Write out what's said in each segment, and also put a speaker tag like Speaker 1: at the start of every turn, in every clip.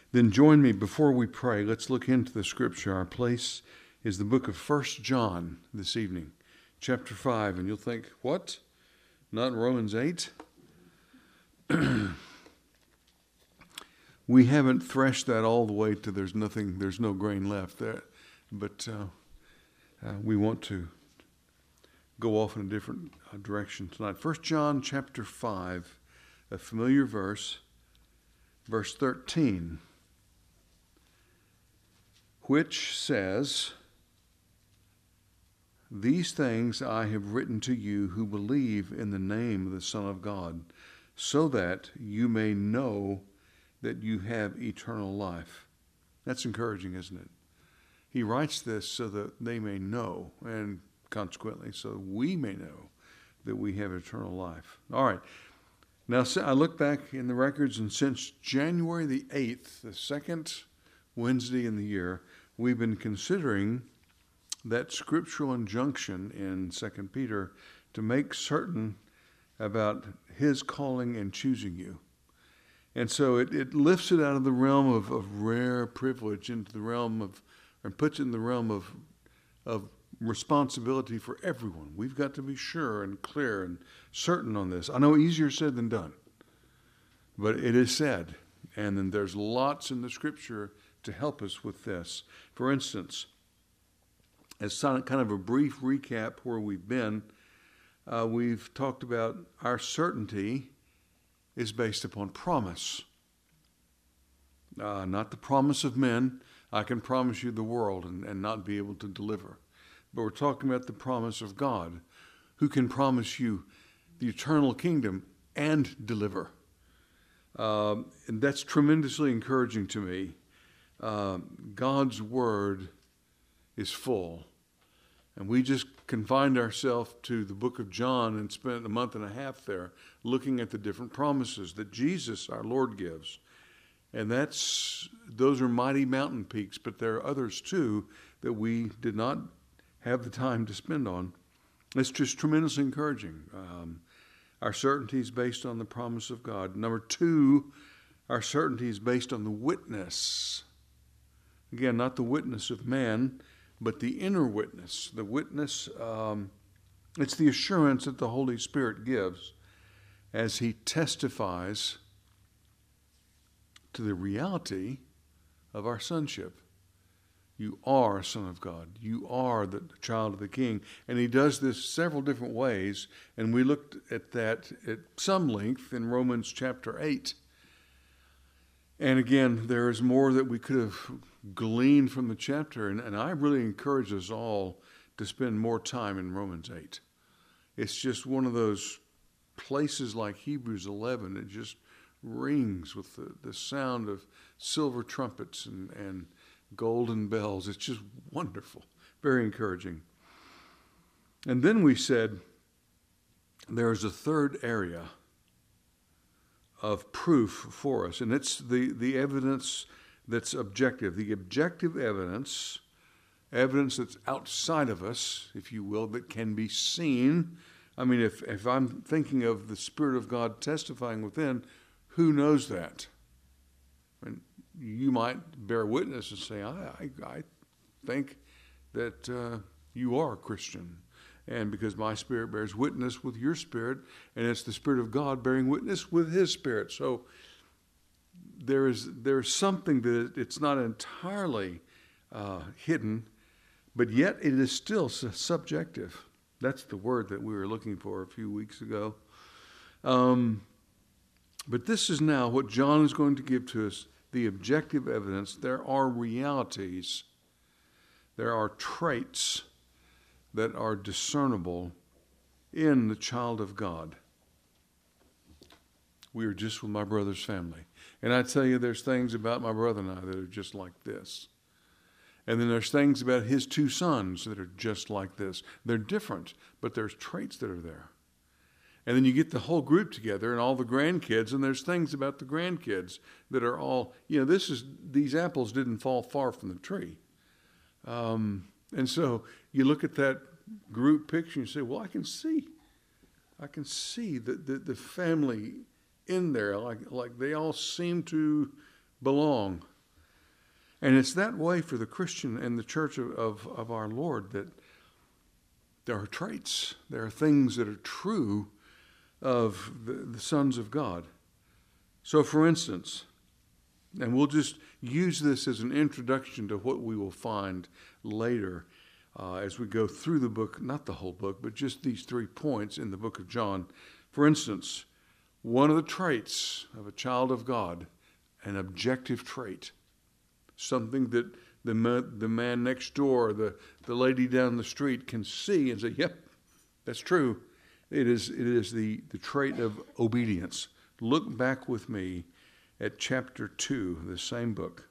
Speaker 1: Then join me before we pray. Let's look into the scripture. Our place is the book of 1 John this evening, chapter 5. And you'll think, what? Not Romans 8? We haven't threshed that all the way to there's no grain left there. But we want to go off in a different direction tonight. 1 John chapter 5, a familiar verse, verse 13, which says, "These things I have written to you who believe in the name of the Son of God, so that you may know that you have eternal life." That's encouraging, isn't it? He writes this so that they may know, and consequently, so we may know that we have eternal life. All right. Now, I look back in the records, and since January the 8th, the second Wednesday in the year, we've been considering that scriptural injunction in 2 Peter to make certain about his calling and choosing you. And so it lifts it out of the realm of rare privilege into the realm of, and puts it in the realm of responsibility for everyone. We've got to be sure and clear and certain on this. I know easier said than done, but it is said. And then there's lots in the scripture to help us with this. For instance, as kind of a brief recap where we've been, we've talked about our certainty is based upon promise. Not the promise of men. I can promise you the world and not be able to deliver. But we're talking about the promise of God, who can promise you the eternal kingdom and deliver. And that's tremendously encouraging to me. God's word is full. And we just confined ourselves to the book of John and spent a month and a half there looking at the different promises that Jesus, our Lord, gives. And those are mighty mountain peaks, but there are others too that we did not have the time to spend on. It's just tremendously encouraging. Our certainty is based on the promise of God. Number two, our certainty is based on the witness. Again, not the witness of man, but the inner witness. The witness, it's the assurance that the Holy Spirit gives as he testifies to the reality of our sonship. You are a son of God. You are the child of the King. And he does this several different ways, and we looked at that at some length in Romans chapter 8. And again, there is more that we could have gleaned from the chapter, and I really encourage us all to spend more time in Romans 8. It's just one of those places like Hebrews 11. It just rings with the sound of silver trumpets and golden bells. It's just wonderful, very encouraging. And then we said there's a third area of proof for us, and it's the evidence that's objective. The objective evidence that's outside of us, if you will, that can be seen. I mean, if I'm thinking of the Spirit of God testifying within, who knows that? And you might bear witness and say, I think that you are a Christian. And because my spirit bears witness with your spirit, and it's the Spirit of God bearing witness with his spirit. So there's something that it's not entirely hidden, but yet it is still subjective. That's the word that we were looking for a few weeks ago. But this is now what John is going to give to us, the objective evidence. There are realities, there are traits that are discernible in the child of God. We are just with my brother's family. And I tell you, there's things about my brother and I that are just like this. And then there's things about his two sons that are just like this. They're different, but there's traits that are there. And then you get the whole group together and all the grandkids, and there's things about the grandkids that are all, these apples didn't fall far from the tree. And so you look at that group picture and you say, well, I can see the family in there, like they all seem to belong. And it's that way for the Christian and the church of our Lord, that there are traits, there are things that are true of the sons of God. So for instance, and we'll just use this as an introduction to what we will find later as we go through the book, not the whole book, but just these 3 points in the book of John. For instance, one of the traits of a child of God, an objective trait, something that the man next door, the lady down the street can see and say, yep, that's true. It is the trait of obedience. Look back with me at chapter 2, the same book.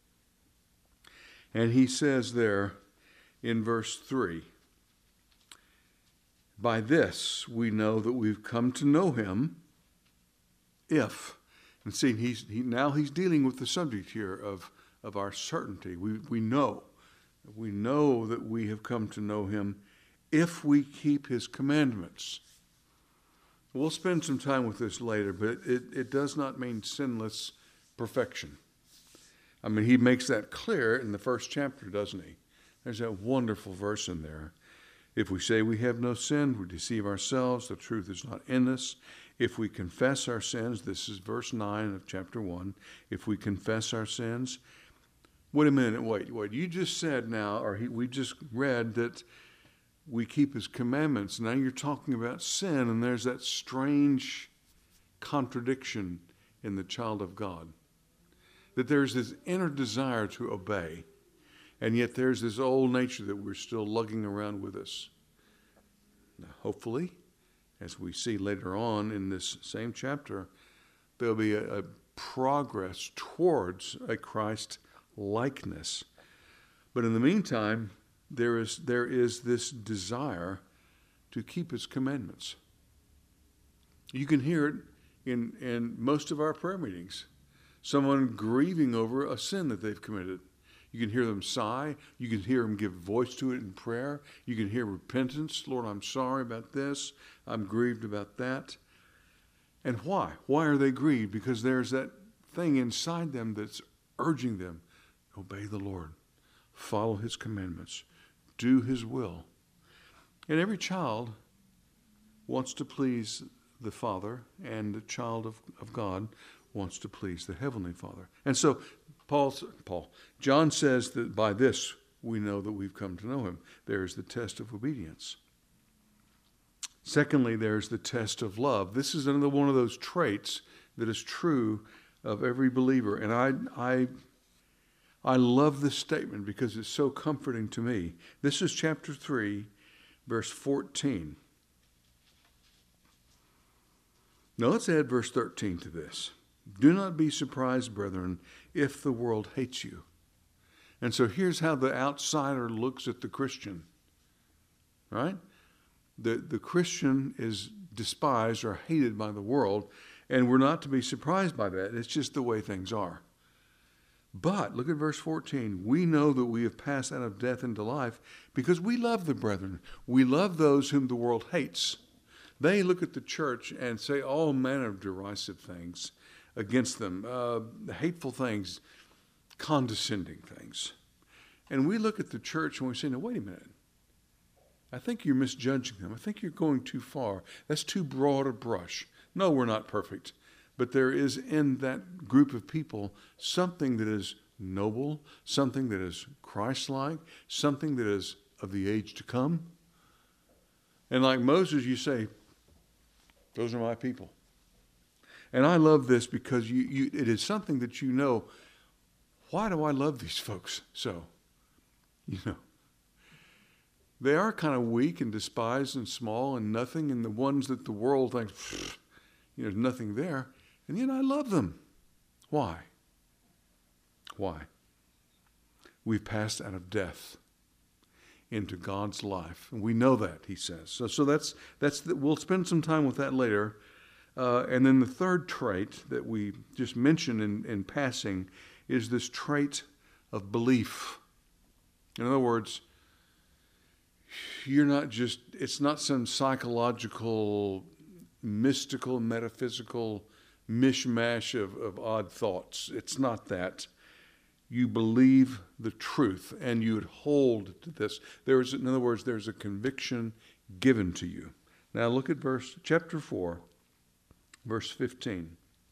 Speaker 1: And he says there in verse 3, by this we know that we've come to know him if, and see, he's dealing with the subject here of our certainty. We know that we have come to know him if we keep his commandments. We'll spend some time with this later, but it does not mean sinless perfection. I mean, he makes that clear in the first chapter, doesn't he? There's that wonderful verse in there. If we say we have no sin, we deceive ourselves, the truth is not in us. If we confess our sins, this is verse 9 of chapter 1, if we confess our sins, wait a minute, wait, you just said now, we just read that we keep his commandments. Now you're talking about sin, and there's that strange contradiction in the child of God. That there's this inner desire to obey, and yet there's this old nature that we're still lugging around with us. Now, hopefully, as we see later on in this same chapter, there'll be a progress towards a Christ likeness. But in the meantime, there is this desire to keep his commandments. You can hear it in most of our prayer meetings. Someone grieving over a sin that they've committed. You can hear them sigh. You can hear them give voice to it in prayer. You can hear repentance. Lord, I'm sorry about this. I'm grieved about that. And why? Why are they grieved? Because there's that thing inside them that's urging them, obey the Lord, follow his commandments, do his will. And every child wants to please the Father, and the child of God wants to please the Heavenly Father. And so John says that by this we know that we've come to know him. There's the test of obedience. Secondly, there's the test of love. This is another one of those traits that is true of every believer. And I love this statement because it's so comforting to me. This is chapter 3, verse 14. Now let's add verse 13 to this. Do not be surprised, brethren, if the world hates you. And so here's how the outsider looks at the Christian, right? The Christian is despised or hated by the world, and we're not to be surprised by that. It's just the way things are. But look at verse 14. We know that we have passed out of death into life because we love the brethren. We love those whom the world hates. They look at the church and say all manner of derisive things against them, hateful things, condescending things. And we look at the church and we say, no, wait a minute. I think you're misjudging them. I think you're going too far. That's too broad a brush. No, we're not perfect. But there is in that group of people something that is noble, something that is Christ-like, something that is of the age to come. And like Moses, you say, those are my people. And I love this because it is something that you know, why do I love these folks so? You know, they are kind of weak and despised and small and nothing, and the ones that the world thinks, there's nothing there. And yet I love them. Why? Why? We've passed out of death into God's life. And we know that, he says. So we'll spend some time with that later. And then the third trait that we just mentioned in passing is this trait of belief. In other words, it's not some psychological, mystical, metaphysical mishmash of odd thoughts. It's not that. you believe the truth and you would hold to this. In other words, there's a conviction given to you. Now look at chapter 4, verse 15.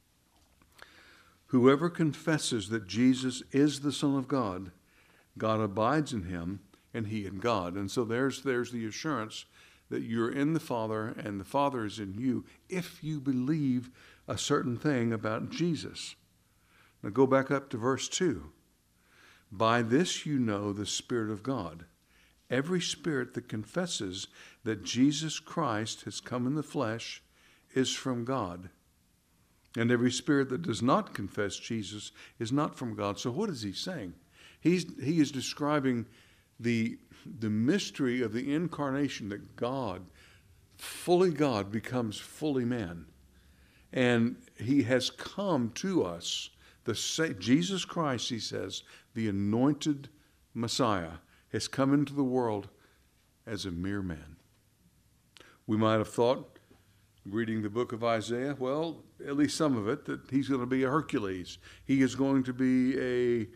Speaker 1: Whoever confesses that Jesus is the Son of God, God abides in him and he in God. And so there's the assurance that you're in the Father and the Father is in you if you believe a certain thing about Jesus. Now go back up to verse 2. By this you know the Spirit of God. Every spirit that confesses that Jesus Christ has come in the flesh is from God. And every spirit that does not confess Jesus is not from God. So what is he saying? He is describing the mystery of the incarnation, that God, fully God, becomes fully man. And he has come to us. Jesus Christ, he says, the anointed Messiah, has come into the world as a mere man. We might have thought, reading the book of Isaiah, well, at least some of it, that he's going to be a Hercules. He is going to be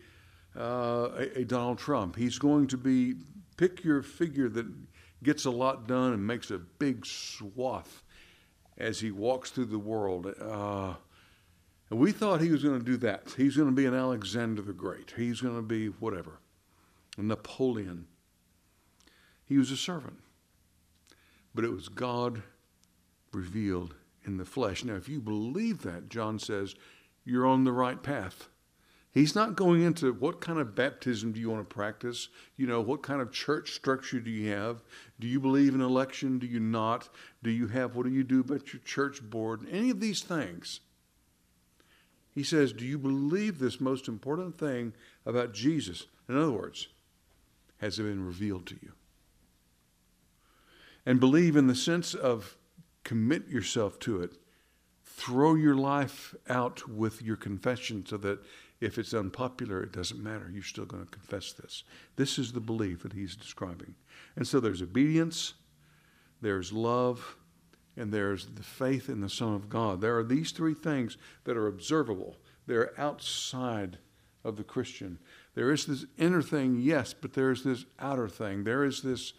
Speaker 1: a Donald Trump. He's going to be, pick your figure that gets a lot done and makes a big swath as he walks through the world. And we thought he was going to do that. He's going to be an Alexander the Great. He's going to be whatever, a Napoleon. He was a servant. But it was God revealed in the flesh. Now, if you believe that, John says, you're on the right path. He's not going into what kind of baptism do you want to practice? What kind of church structure do you have? Do you believe in election? Do you not? What do you do about your church board? Any of these things. He says, do you believe this most important thing about Jesus? In other words, has it been revealed to you? And believe in the sense of commit yourself to it. Throw your life out with your confession so that if it's unpopular, it doesn't matter. You're still going to confess this. This is the belief that he's describing. And so there's obedience, there's love, and there's the faith in the Son of God. There are these three things that are observable. They're outside of the Christian. There is this inner thing, yes, but there's this outer thing. There is this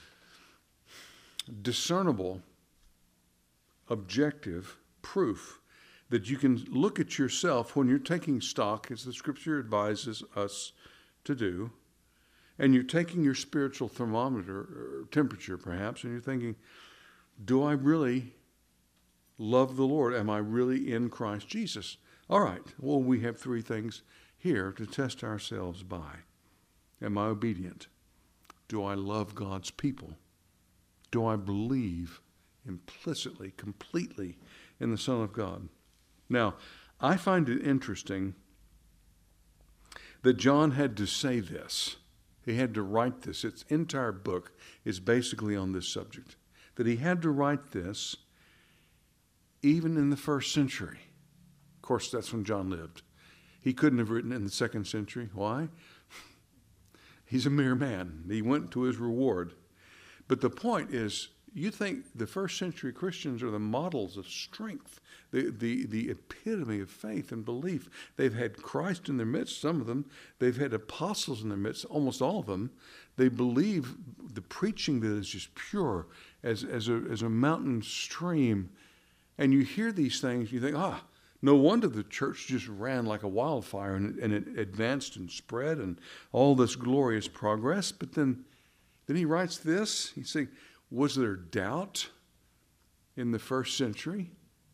Speaker 1: discernible, objective proof that you can look at yourself when you're taking stock, as the Scripture advises us to do, and you're taking your spiritual thermometer, or temperature perhaps, and you're thinking, do I really love the Lord? Am I really in Christ Jesus? All right, well, we have three things here to test ourselves by. Am I obedient? Do I love God's people? Do I believe implicitly, completely in the Son of God? Now, I find it interesting that John had to say this. He had to write this. Its entire book is basically on this subject. That he had to write this even in the first century. Of course, that's when John lived. He couldn't have written it in the second century. Why? He's a mere man. He went to his reward. But the point is, you think the first century Christians are the models of strength, the epitome of faith and belief. They've had Christ in their midst, some of them. They've had apostles in their midst, almost all of them. They believe the preaching that is just pure as a mountain stream. And you hear these things, you think, no wonder the church just ran like a wildfire and it advanced and spread and all this glorious progress. But then he writes this. He's saying, was there doubt in the first century?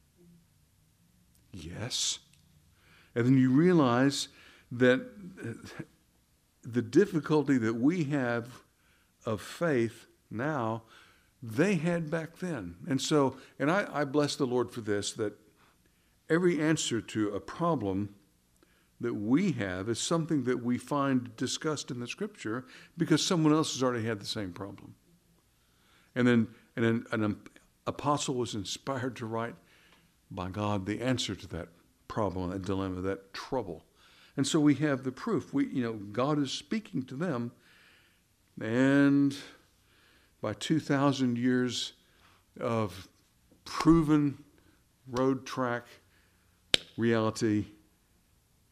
Speaker 1: Yes. And then you realize that the difficulty that we have of faith now, they had back then. And so, and I bless the Lord for this, that every answer to a problem that we have is something that we find discussed in the Scripture because someone else has already had the same problem. And then an apostle was inspired to write by God the answer to that problem, that dilemma, that trouble. And so we have the proof. God is speaking to them, and by 2,000 years of proven road track reality,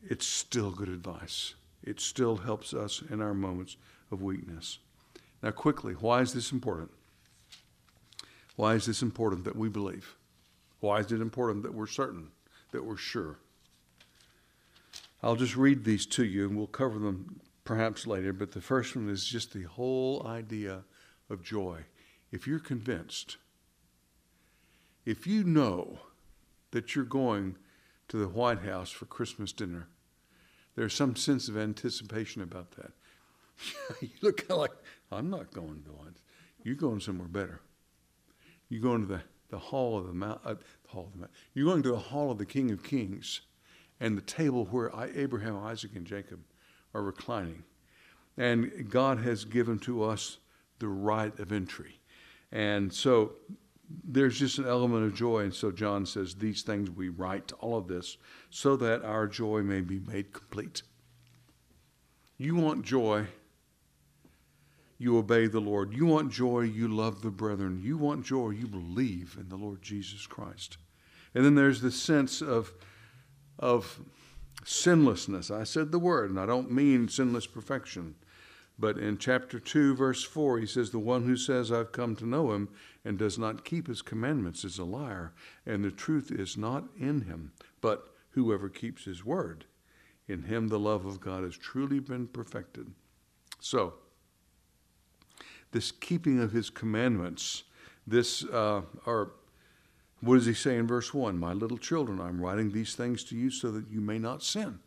Speaker 1: it's still good advice. It still helps us in our moments of weakness. Now, quickly, why is this important? Why is this important that we believe? Why is it important that we're certain, that we're sure? I'll just read these to you, and we'll cover them perhaps later, but the first one is just the whole idea of joy. If you're convinced, if you know that you're going to the White House for Christmas dinner, there's some sense of anticipation about that. You look kind of like, I'm not going to one. You're going somewhere better. You're going to the hall of the mount. You're going to the hall of the King of Kings, and the table where Abraham, Isaac, and Jacob are reclining. And God has given to us the right of entry. And so there's just an element of joy. And so John says, these things we write, all of this, so that our joy may be made complete. You want joy, you obey the Lord. You want joy, you love the brethren. You want joy, you believe in the Lord Jesus Christ. And then there's the sense of sinlessness. I said the word, and I don't mean sinless perfection. But in chapter 2, verse 4, he says, the one who says, I've come to know him and does not keep his commandments is a liar, and the truth is not in him. But whoever keeps his word, in him the love of God has truly been perfected. So, this keeping of his commandments, what does he say in verse 1? My little children, I'm writing these things to you so that you may not sin.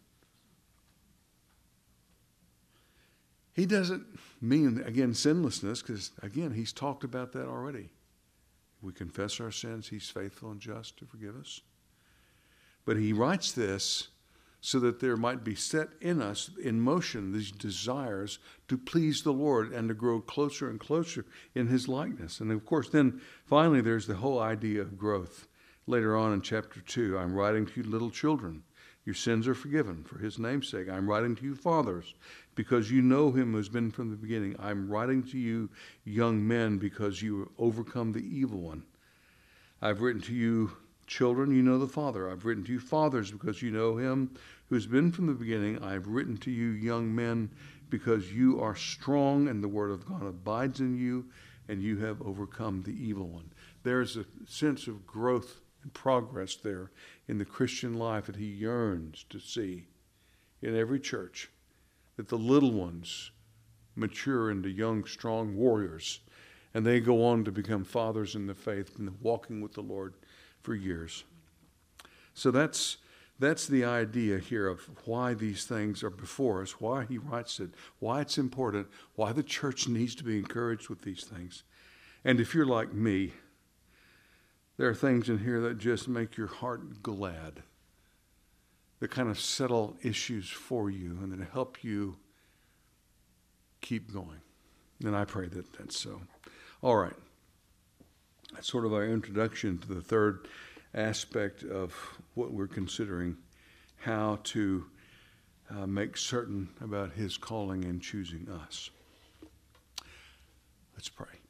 Speaker 1: He doesn't mean, again, sinlessness, because, again, he's talked about that already. We confess our sins, he's faithful and just to forgive us. But he writes this so that there might be set in us, in motion, these desires to please the Lord and to grow closer and closer in his likeness. And, of course, then finally there's the whole idea of growth. Later on in chapter 2, I'm writing to you little children. Your sins are forgiven for his name's sake. I'm writing to you fathers because you know him who's been from the beginning. I'm writing to you young men because you overcome the evil one. I've written to you children, you know the Father. I've written to you fathers because you know him who's been from the beginning. I've written to you young men because you are strong and the word of God abides in you and you have overcome the evil one. There's a sense of growth and progress there in the Christian life that he yearns to see in every church, that the little ones mature into young, strong warriors, and they go on to become fathers in the faith and walking with the Lord for years. So that's the idea here of why these things are before us, why he writes it, why it's important, why the church needs to be encouraged with these things. And if you're like me, there are things in here that just make your heart glad, that kind of settle issues for you and that help you keep going. And I pray that that's so. All right. That's sort of our introduction to the third aspect of what we're considering, how to make certain about his calling and choosing us. Let's pray.